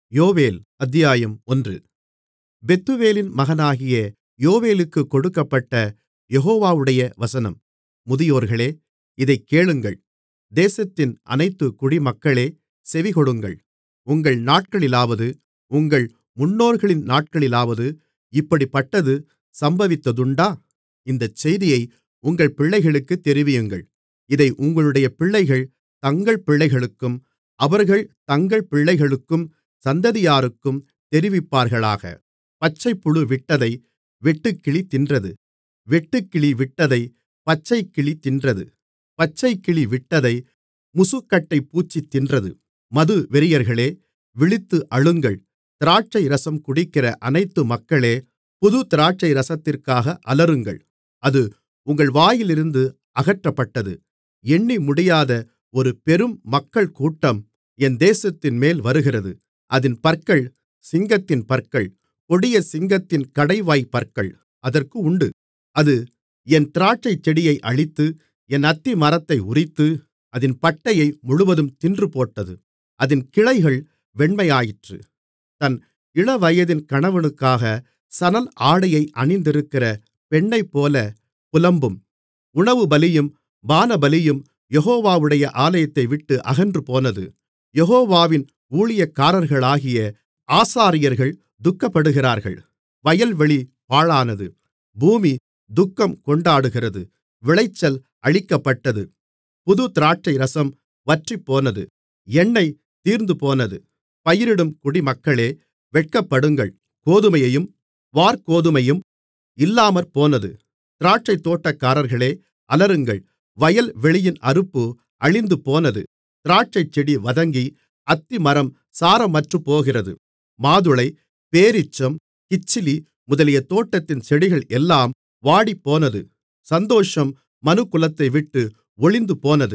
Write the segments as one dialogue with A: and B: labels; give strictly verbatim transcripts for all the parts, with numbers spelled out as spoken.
A: யோவேல் அத்தியாயம் ஒன்று. பெத்துவேலின் மகனாகிய யோவேலுக்குக் கொடுக்கப்பட்ட யெகோவாவுடைய வசனம். முதியோர்களே, இதைக் கேளுங்கள். தேசத்தின் அனைத்து குடிமக்களே, செவிகொடுங்கள். உங்கள் நாட்களிலாவது உங்கள் முன்னோர்களின் நாட்களிலாவது இப்படிப்பட்டது சம்பவித்ததுண்டா? இந்தச் செய்தியை உங்கள் பிள்ளைகளுக்குத் தெரிவியுங்கள். இதை உங்களுடைய பிள்ளைகள் தங்கள் பிள்ளைகளுக்கும் அவர்கள் தங்கள் பிள்ளைகளுக்கும் சந்ததியாருக்கும் தெரிவிப்பார்களாக. பச்சைப்புழு விட்டதை வெட்டுக்கிளி தின்றது. வெட்டுக்கிளி விட்டதை பச்சைக்கிளி தின்றது. பச்சைக்கிளி விட்டதை முசுக்கட்டைப்பூச்சி தின்றது. மது வெறியர்களே, விழித்து அழுங்கள். திராட்சைரசம் குடிக்கிற அனைத்து மக்களே, புது திராட்சைரசத்திற்காக அலறுங்கள். அது உங்கள் வாயிலிருந்து அகற்றப்பட்டது. எண்ணிமுடியாத ஒரு பெரும் மக்கள் கூட்டம் என் தேசத்தின்மேல் வருகிறது. அதின் பற்கள் சிங்கத்தின் பற்கள், கொடிய சிங்கத்தின் கடைவாய்ப் பற்கள் அதற்கு உண்டு. அது என் திராட்சைச்செடியை அழித்து என் அத்திமரத்தை உரித்து அதின் பட்டையை முழுவதும் தின்றுபோட்டது. அதின் கிளைகள் வெண்மையாயிற்று. தன் இளவயதின் கணவனுக்காக சணல் ஆடையை அணிந்திருக்கிற பெண்ணைப்போல புலம்பும். உணவுபலியும் பானபலியும் யெகோவாவுடைய ஆலயத்தைவிட்டு அகன்றுபோனது. யெகோவாவின் ஊழியக்காரர்களாகிய ஆசாரியர்கள் துக்கப்படுகிறார்கள். வயல்வெளி பாழானது. பூமி துக்கம் கொண்டாடுகிறது. விளைச்சல் அழிக்கப்பட்டது. புது திராட்சைரசம் வற்றிப்போனது. எண்ணெய் தீர்ந்துபோனது. பயிரிடும் குடிமக்களே, வெட்கப்படுங்கள். கோதுமையையும் வாற்கோதுமையும் இல்லாமற்போனது. திராட்சைத் தோட்டக்காரர்களே, அலறுங்கள். வயல்வெளியின் அறுப்பு அழிந்துபோனது. திராட்சைச்செடி வதங்கி அத்திமரம் சாரமற்றுப்போகிறது. மாதுளை, பேரீச்சம், கிச்சிலி முதலிய தோட்டத்தின் செடிகள் எல்லாம் வாடிப்போனது. சந்தோஷம் மனுக்குலத்தைவிட்டு ஒழிந்துபோனது.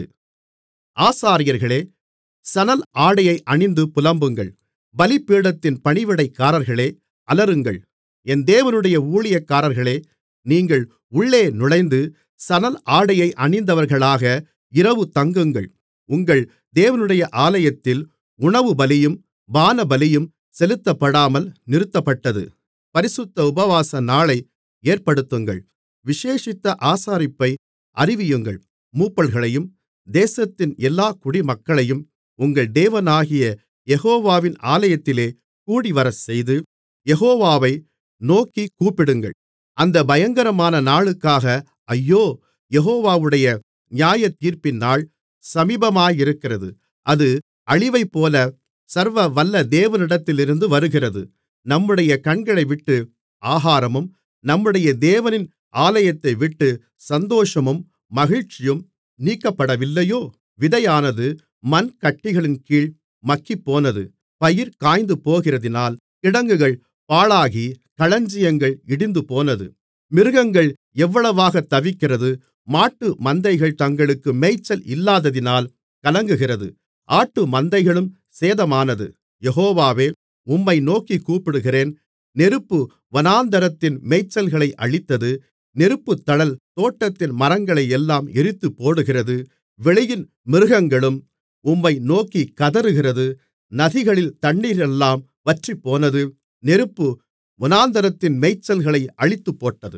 A: ஆசாரியர்களே, சணல் ஆடையை அணிந்து புலம்புங்கள். பலிபீடத்தின் பணிவிடைக்காரர்களே, அலறுங்கள். என் தேவனுடைய ஊழியக்காரர்களே, நீங்கள் உள்ளே நுழைந்து சணல் ஆடையை அணிந்தவர்களாக இரவு தங்குங்கள். உங்கள் தேவனுடைய ஆலயத்தில் உணவுபலியும் பானபலியும் செலுத்தப்படாமல் நிறுத்தப்பட்டது. பரிசுத்த உபவாச நாளை ஏற்படுத்துங்கள். விசேஷித்த ஆசரிப்பை அறிவியுங்கள். மூப்பர்களையும் தேசத்தின் எல்லாக் குடிமக்களையும் உங்கள் தேவனாகிய யெகோவாவின் ஆலயத்திலே கூடிவரச்செய்து யெகோவாவை நோக்கிக் கூப்பிடுங்கள். அந்த பயங்கரமான நாளுக்காக ஐயோ! யெகோவாவுடைய நியாயத்தீர்ப்பின் நாள் சமீபமாயிருக்கிறது. அது அழிவைப்போல சர்வவல்ல தேவனிடத்திலிருந்து வருகிறது. நம்முடைய கண்களைவிட்டு ஆகாரமும் நம்முடைய தேவனின் ஆலயத்தைவிட்டு சந்தோஷமும் மகிழ்ச்சியும் நீக்கப்படவில்லையோ? விதையானது மண்கட்டிகளின் கீழ் மக்கிப்போனது. பயிர் காய்ந்துபோகிறதினால் கிடங்குகள் பாழாகி களஞ்சியங்கள் இடிந்துபோனது. மிருகங்கள் எவ்வளவாகத் தவிக்கிறது. மாட்டு மந்தைகள் தங்களுக்கு மேய்ச்சல் இல்லாததினால் கலங்குகிறது. ஆட்டு மந்தைகளும் சேதமானது. யெகோவாவே, உம்மை நோக்கிக் கூப்பிடுகிறேன். நெருப்பு வனாந்தரத்தின் மேய்ச்சல்களை அழித்தது. நெருப்புத்தழல் தோட்டத்தின் மரங்களையெல்லாம் எரித்துப்போடுகிறது. வெளியின் மிருகங்களும் உம்மை நோக்கிக் கதறுகிறது. நதிகளில் தண்ணீரெல்லாம் வற்றிப்போனது. நெருப்பு வனாந்தரத்தின் மேய்ச்சல்களை அழித்துப்போட்டது.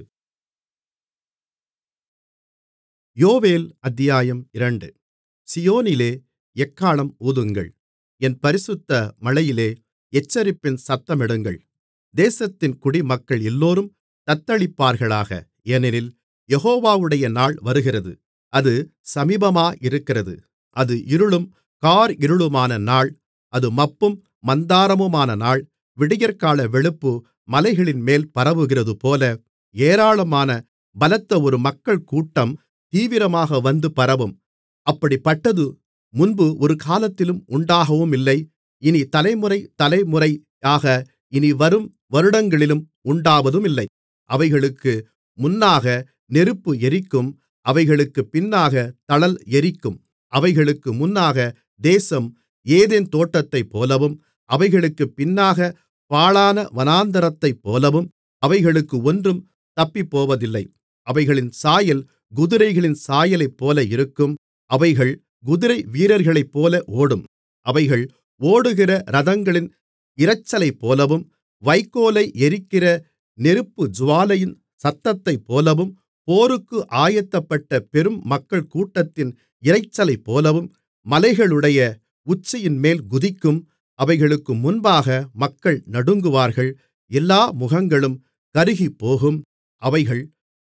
A: யோவேல் அத்தியாயம் இரண்டு. சீயோனிலே எக்காளம் ஊதுங்கள். என் பரிசுத்த மலையிலே எச்சரிப்பின் சத்தமிடுங்கள். தேசத்தின் குடிமக்கள் எல்லோரும் தத்தளிப்பார்களாக. ஏனெனில் யெகோவாவுடைய நாள் வருகிறது. அது சமீபமாயிருக்கிறது. அது இருளும் கார் இருளுமான நாள். அது மப்பும் மந்தாரமுமான நாள். விடியற்கால வெளுப்பு மலைகளின்மேல் பரவுகிறதுபோல ஏராளமான பலத்த ஒரு மக்கள் கூட்டம் தீவிரமாக வந்து பரவும். அப்படிப்பட்டது முன்பு ஒரு காலத்திலும் உண்டாகவுமில்லை. இனி தலைமுறை தலைமுறையாக இனிவரும் வருடங்களிலும் உண்டாவதுமில்லை. அவைகளுக்கு முன்னாக நெருப்பு எரிக்கும். அவைகளுக்குப் பின்னாக தழல் எரிக்கும். அவைகளுக்கு முன்னாக தேசம் ஏதேன் தோட்டத்தைப்போலவும் அவைகளுக்குப் பின்னாக பாழான வனாந்தரத்தைப்போலவும் அவைகளுக்கு ஒன்றும் தப்பிப்போவதில்லை. அவைகளின் சாயல் குதிரைகளின் சாயலைப்போல இருக்கும். அவைகள் குதிரை வீரர்களைப்போல ஓடும். அவைகள் ஓடுகிற இரதங்களின் இரைச்சலைப்போலவும் வைக்கோலை எரிக்கிற நெருப்புஜூவாலையின் சத்தத்தைப்போலவும் போருக்கு ஆயத்தப்பட்ட பெரும் மக்கள் கூட்டத்தின் இரைச்சலைப்போலவும் மலைகளுடைய உச்சியின்மேல் குதிக்கும். அவைகளுக்கு முன்பாக மக்கள் நடுங்குவார்கள். எல்லா முகங்களும் கருகிப்போகும். அவைகள்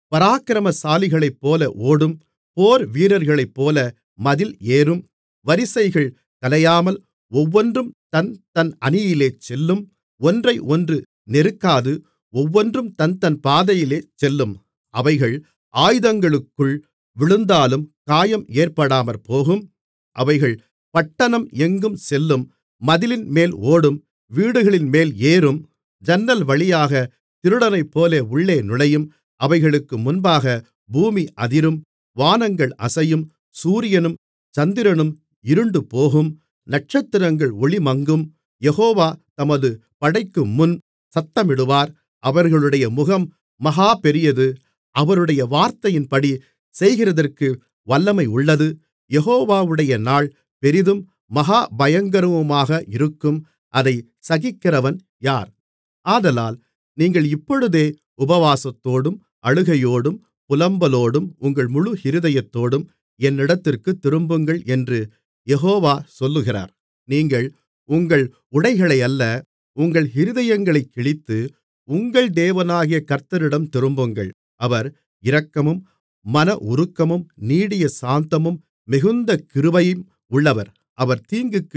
A: பராக்கிரமசாலிகளைப்போல ஓடும். போர் வீரர்களைப்போல மதில் ஏறும். வரிசைகள் கலையாமல் ஒவ்வொன்றும் தன் தன் அணியிலே செல்லும். ஒன்றை ஒன்று நெருக்காது ஒவ்வொன்றும் தன் தன் பாதையிலே செல்லும். அவைகள் ஆயுதங்களுக்குள் விழுந்தாலும் காயம் ஏற்படாமற்போகும். அவைகள் பட்டணம் எங்கும் செல்லும். மதிலின்மேல் ஓடும். வீடுகளின்மேல் ஏறும். ஜன்னல் வழியாகத் திருடனைப்போல உள்ளே நுழையும். அவைகளுக்கு முன்பாக பூமி அதிரும். வானங்கள் அசையும். சூரியனும் சந்திரனும் இருண்டுபோகும். நட்சத்திரங்கள் ஒளிமங்கும். யெகோவா தமது படைக்குமுன் சத்தமிடுவார். அவர்களுடைய முகம் மகா பெரியது. அவருடைய வார்த்தையின்படி செய்கிறதற்கு வல்லமை உள்ளது. யெகோவாவுடைய நாள் பெரிதும் மகா பயங்கரமுமாக இருக்கும். அதைச் சகிக்கிறவன் யார்? ஆதலால் நீங்கள் இப்பொழுதே உபவாசத்தோடும் அழுகையோடும் புலம்பலோடும் உங்கள் முழு இருதயத்தோடும் என்னிடத்திற்குத் திரும்புங்கள் என்று யெகோவா சொல்லுகிறார். நீங்கள் உங்கள் உடைகளையல்ல, உங்கள் இருதயங்களைக் கிழித்து உங்கள் தேவனாகிய கர்த்தரிடம் திரும்புங்கள். அவர் இரக்கமும் மனஉருக்கமும் நீடிய சாந்தமும் மிகுந்த கிருபையும் உள்ளவர். அவர் தீங்குக்கு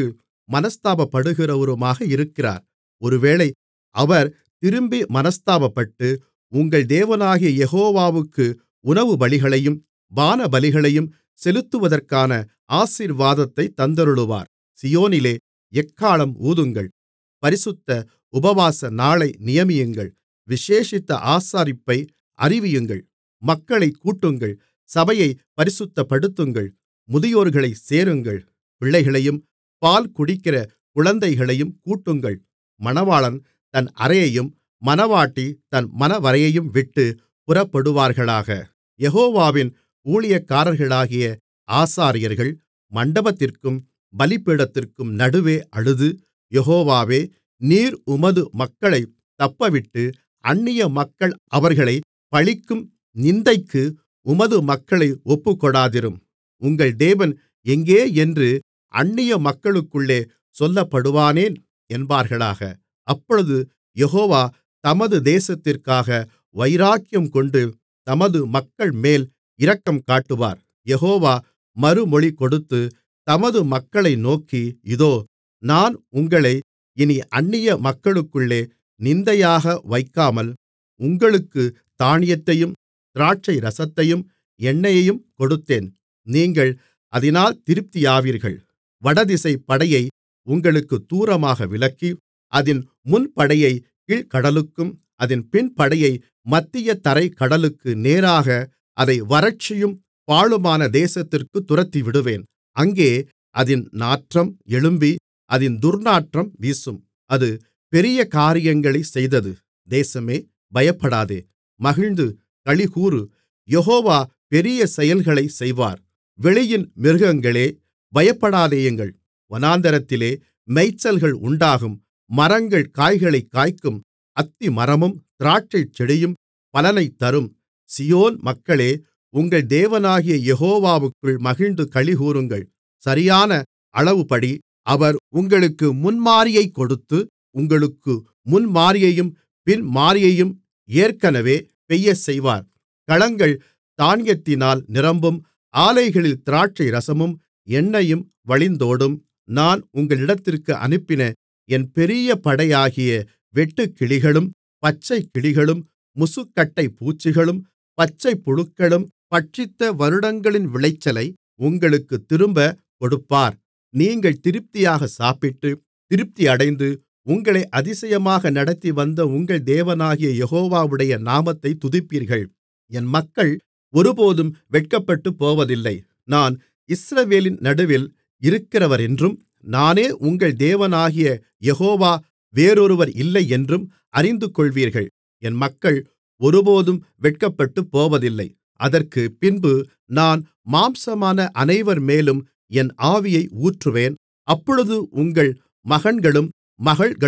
A: மனஸ்தாபப்படுகிறவருமாக இருக்கிறார். ஒருவேளை அவர் திரும்பி மனஸ்தாபப்பட்டு உங்கள் தேவனாகிய யெகோவாவுக்கு உணவுபலிகளையும் பானபலிகளையும் செலுத்துவதற்கான ஆசீர்வாதத்தைத் தந்தருளுவார். சீயோனிலே எக்காளம் ஊதுங்கள். பரிசுத்த உபவாச நாளை நியமியுங்கள். விசேஷித்த ஆசரிப்பை அறிவியுங்கள். மக்களைக் கூட்டுங்கள். சபையைப் பரிசுத்தப்படுத்துங்கள். முதியோர்களைச் சேருங்கள். பிள்ளைகளையும் பால் குடிக்கிற குழந்தைகளையும் கூட்டுங்கள். மணவாளன் தன் அறையையும் மணவாட்டி தன் மணவறையையும் விட்டு புறப்படுவார்களாக. யெகோவாவின் ஊழியக்காரர்களாகிய ஆசாரியர்கள் மண்டபத்திற்கும் பலிபீடத்திற்கும் நடுவே அழுது, யெகோவாவே, நீர் உமது மக்களைத் தப்பவிட்டு அந்நிய மக்கள் அவர்களைப் பழிக்கும் நிந்தைக்கு உமது மக்களை ஒப்புக்கொடாதிரும். உங்கள் தேவன் எங்கே என்று அந்நிய மக்களுக்குள்ளே சொல்லப்படுவானேன் என்பார்களாக. அப்பொழுது யெகோவா தமது தேசத்திற்காக வைராக்கியங்கொண்டு தமது மக்கள்மேல் இரக்கம் காட்டுவார். யெகோவா மறுமொழி கொடுத்து தமது மக்களை நோக்கி, இதோ, நான் உங்களை இனி அந்நிய மக்களுக்குள்ளே நிந்தையாக வைக்காமல் உங்களுக்குத் தானியத்தையும் திராட்சைரசத்தையும் எண்ணெயையும் கொடுத்தேன். நீங்கள் அதினால் திருப்தியாவீர்கள். வடதிசைப் படையை உங்களுக்குத் தூரமாக விலக்கி அதின் முன்படையைக் கீழ்க்கடலுக்கும் அதின் பின்படையை மத்திய தரைக் கடலுக்கு நேராக அதை வறட்சியும் பாழுமான தேசத்திற்குத் துரத்திவிடுவேன். அங்கே அதின் நாற்றம் எழும்பி அதின் துர்நாற்றம் வீசும். அது பெரிய காரியங்களைச் செய்தது. தேசமே, பயப்படாதே, மகிழ்ந்து களிகூரு. யெகோவா பெரிய செயல்களைச் செய்வார். வெளியின் மிருகங்களே, பயப்படாதேயுங்கள். வனாந்திரத்திலே மேய்ச்சல்கள் உண்டாகும். மரங்கள் காய்களைக் காய்க்கும். அத்திமரமும் திராட்சைச்செடியும் பலனைத் தரும். சீயோன் மக்களே, உங்கள் தேவனாகிய யெகோவாவுக்குள் மகிழ்ந்து களிகூருங்கள். சரியான அளவுபடி அவர் உங்களுக்கு முன்மாரியைக் கொடுத்து, உங்களுக்கு முன்மாரியையும் பின்மாரியையும் ஏற்கனவே பெய்யச்செய்வார். களங்கள் தானியத்தினால் நிரம்பும். ஆலைகளில் திராட்சைரசமும் எண்ணெயும் வழிந்தோடும். நான் உங்களிடத்திற்கு அனுப்பின என் பெரிய படையாகிய வெட்டுக்கிளிகளும் பச்சைக்கிளிகளும் முசுக்கட்டைப் பூச்சிகளும் பச்சைப்புழுக்களும் பட்சித்த வருடங்களின் விளைச்சலை உங்களுக்குத் திரும்பக் கொடுப்பார். நீங்கள் திருப்தியாக சாப்பிட்டு திருப்தியடைந்து உங்களை அதிசயமாக நடத்திவந்த உங்கள் தேவனாகிய யெகோவாவுடைய நாமத்தைத் துதிப்பீர்கள். என் மக்கள் ஒருபோதும் வெட்கப்பட்டுப் போவதில்லை. நான் இஸ்ரவேலின் நடுவில் இருக்கிறவரென்றும், நானே உங்கள் தேவனாகிய யெகோவா, வேறொருவர் இல்லையென்றும் அறிந்துகொள்வீர்கள். என் மக்கள் ஒருபோதும் வெட்கப்பட்டுப் போவதில்லை. அதற்குப் பின்பு நான் மாம்சமான அனைவர்மேலும் என் ஆவியை ஊற்றுவேன். அப்பொழுது உங்கள் மகன்களும் மகள்களும்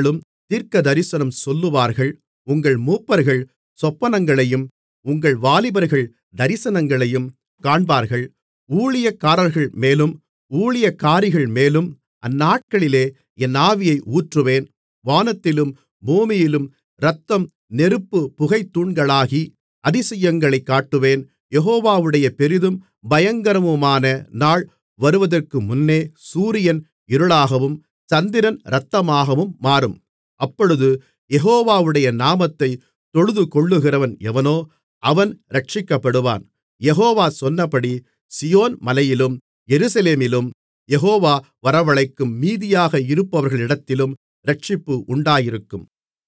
A: தீர்க்கதரிசனம் சொல்லுவார்கள். உங்கள் மூப்பர்கள் சொப்பனங்களையும் உங்கள் வாலிபர்கள் தரிசனங்களையும் காண்பார்கள். ஊழியக்காரர்கள் மேலும் ஊழியக்காரிகள் மேலும் அந்நாட்களிலே என் ஆவியை ஊற்றுவேன். வானத்திலும் பூமியிலும் இரத்தம் நெருப்பு புகைத்தூண்களாகி அதிசயங்களைக் காட்டுவேன். யெகோவாவுடைய பெரிதும் பயங்கரமுமான நாள் வருவதற்கு முன்னே சூரியன் இருளாகவும் சந்திரன் இரத்தமாகவும் மாறும். அப்பொழுது யெகோவாவுடைய நாமத்தைத் தொழுதுகொள்ளுகிறவன் எவனோ அவன் இரட்சிக்கப்படுவான். யெகோவா சொன்னபடி சீயோன் மலையிலும் எருசலேமிலும் யெகோவா வரவழைக்கும் மீதியாக இருப்பவர்களிடத்திலும் இரட்சிப்பு உண்டாயிருக்கும்.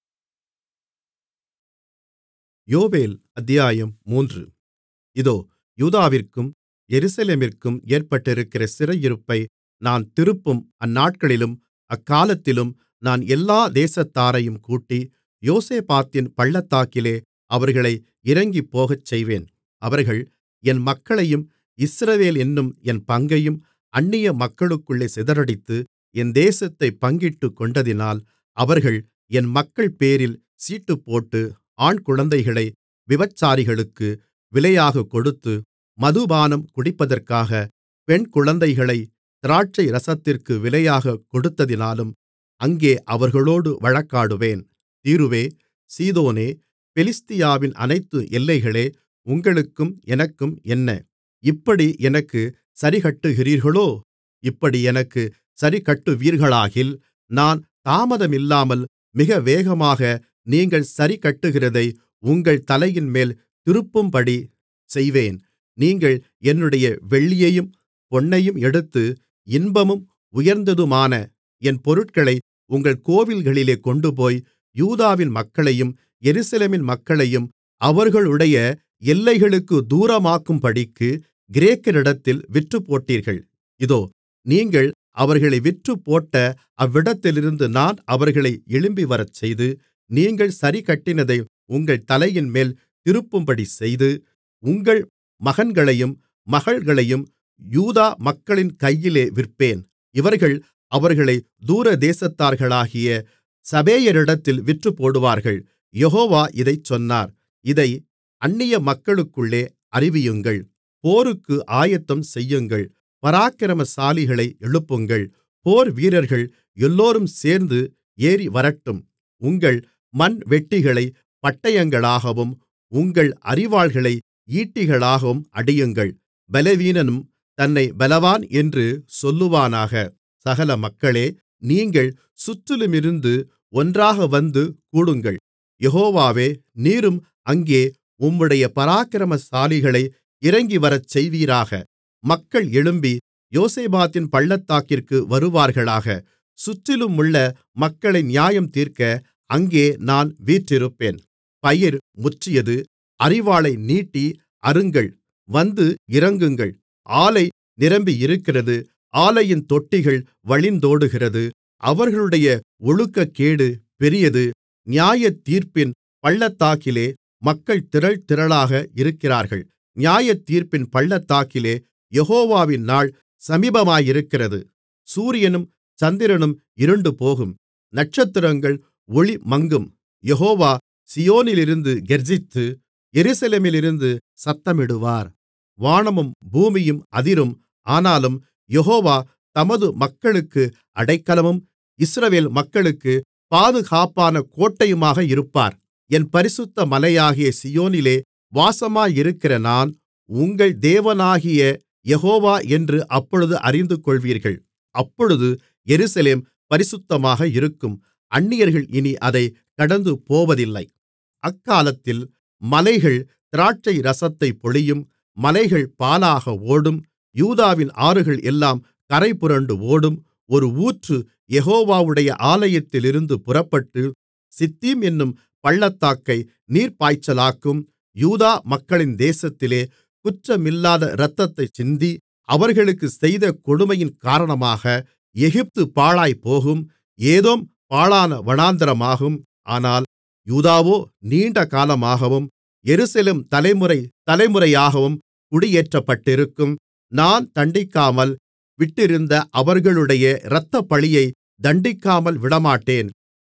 A: யோவேல் அத்தியாயம் மூன்று. இதோ, யூதாவிற்கும் எருசலேமிற்கும் ஏற்பட்டிருக்கிற சிறையிருப்பை நான் திருப்பும் அந்நாட்களிலும் அக்காலத்திலும் நான் எல்லா தேசத்தாரையும் கூட்டி யோசபாத்தின் பள்ளத்தாக்கிலே அவர்களை இறங்கிப்போகச் செய்வேன். அவர்கள் என் மக்களையும் இஸ்ரவேல் என்னும் என் பங்கையும் அந்நிய மக்களுக்குள்ளே சிதறடித்து என் தேசத்தைப் பங்கிட்டுக் கொண்டதினால் அவர்கள் என் மக்கள்பேரில் சீட்டுப்போட்டு ஆண் குழந்தைகளை விபசாரிகளுக்கு விலையாகக் கொடுத்து மதுபானம் குடிப்பதற்காக பெண் குழந்தைகளைத் திராட்சை ரசத்திற்கு விலையாகக் கொடுத்ததினாலும் அங்கே அவர்களோடு வழக்காடுவேன். தீருவே, சீதோனே, பெலிஸ்தியாவின் அனைத்து எல்லைகளே, உங்களுக்கும் எனக்கும் என்ன? இப்படி எனக்குச் சரிக்கட்டுகிறீர்களோ? இப்படி எனக்குச் சரிக்கட்டுவீர்களாகில் நான் தாமதமில்லாமல் மிக வேகமாக நீங்கள் சரிக்கட்டுகிறதை உங்கள் தலையின்மேல் திருப்பும்படி செய்வேன். நீங்கள் என்னுடைய வெள்ளியையும் பொன்னையும் எடுத்து இன்பமும் உயர்ந்ததுமான என் பொருட்களை உங்கள் கோவில்களிலே கொண்டுபோய் யூதாவின் மக்களையும் எருசலேமின் மக்களையும் அவர்களுடைய எல்லைகளுக்குத் தூரமாக்கும்படிக்கு கிரேக்கரிடத்தில் விற்றுப்போட்டீர்கள். இதோ, நீங்கள் அவர்களை விற்றுப்போட்ட அவ்விடத்திலிருந்து நான் அவர்களை எழும்பிவரச்செய்து நீங்கள் சரிக்கட்டினதை உங்கள் தலையின்மேல் திருப்பும்படி செய்து உங்கள் மகன்களையும் மகள்களையும் யூதா மக்களின் கையிலே விற்பேன். இவர்கள் அவர்களை தூரதேசத்தார்களாகிய சபேயரிடத்தில் விற்றுப்போடுவார்கள். யெகோவா இதைச் சொன்னார். இதை அந்நிய மக்களுக்குள்ளே அறிவியுங்கள். போருக்கு ஆயத்தம் செய்யுங்கள். பராக்கிரமசாலிகளை எழுப்புங்கள். போர்வீரர்கள் எல்லோரும் சேர்ந்து ஏறிவரட்டும். உங்கள் மண்வெட்டிகளைப் பட்டயங்களாகவும் உங்கள் அரிவாள்களை ஈட்டிகளாகவும் அடியுங்கள். பலவீனனும் தன்னைப் பலவான் என்று சொல்லுவானாக. சகல மக்களே, நீங்கள் சுற்றிலுமிருந்து ஒன்றாக வந்து கூடுங்கள். யெகோவாவே, நீரும் அங்கே உம்முடைய பராக்கிரமசாலிகளை இறங்கிவரச் செய்வீராக. மக்கள் எழும்பி யோசபாத்தின் பள்ளத்தாக்கிற்கு வருவார்களாக. சுற்றிலுமுள்ள மக்களை நியாயந்தீர்க்க அங்கே நான் வீற்றிருப்பேன். பயிர் முற்றியது. அரிவாளை நீட்டி அறுங்கள். வந்து இறங்குங்கள். ஆலை நிரம்பியிருக்கிறது. ஆலையின் தொட்டிகள் வழிந்தோடுகிறது. அவர்களுடைய ஒழுக்கக்கேடு பெரியது. நியாயத்தீர்ப்பின் பள்ளத்தாக்கிலே மக்கள் திரள் திரளாக இருக்கிறார்கள். நியாயத்தீர்ப்பின் பள்ளத்தாக்கிலே யெகோவாவின் நாள் சமீபமாயிருக்கிறது. சூரியனும் சந்திரனும் இருண்டுபோகும். நட்சத்திரங்கள் ஒளி மங்கும். யெகோவா சீயோனிலிருந்து கெர்ச்சித்து எருசலேமிலிருந்து சத்தமிடுவார். வானமும் பூமியும் அதிரும். ஆனாலும் யெகோவா தமது மக்களுக்கு அடைக்கலமும் இஸ்ரவேல் மக்களுக்கு பாதுகாப்பான கோட்டையுமாக இருப்பார். என் பரிசுத்த மலையாகிய சீயோனிலே வாசமாயிருக்கிற நான் உங்கள் தேவனாகிய யெகோவா என்று அப்பொழுது அறிந்துகொள்வீர்கள். அப்பொழுது எருசலேம் பரிசுத்தமாக இருக்கும். அந்நியர்கள் இனி அதைக் கடந்துபோவதில்லை. அக்காலத்தில் மலைகள் திராட்சை ரசத்தைப் பொழியும். மலைகள் பாலாக ஓடும். யூதாவின் ஆறுகள் எல்லாம் கரைபுரண்டு ஓடும். ஒரு ஊற்று யெகோவாவுடைய ஆலயத்திலிருந்து புறப்பட்டு சித்தீம் என்னும் பள்ளத்தாக்கை நீர்ப்பாய்ச்சலாக்கும். யூதா மக்களின் தேசத்திலே குற்றமில்லாத இரத்தத்தைச் சிந்தி அவர்களுக்குச் செய்த கொடுமையின் காரணமாக எகிப்து பாழாய்ப்போகும். ஏதோம் பாழான வனாந்திரமாகும். ஆனால் யூதாவோ நீண்டகாலமாகவும் எருசலேம் தலைமுறை தலைமுறையாகவும் குடியேற்றப்பட்டிருக்கும். நான் தண்டிக்காமல் விட்டிருந்த அவர்களுடைய இரத்தப்பழியை தண்டிக்காமல் விடமாட்டேன்.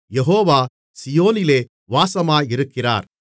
A: யெகோவா சீயோனிலே வாசமாயிருக்கிறார்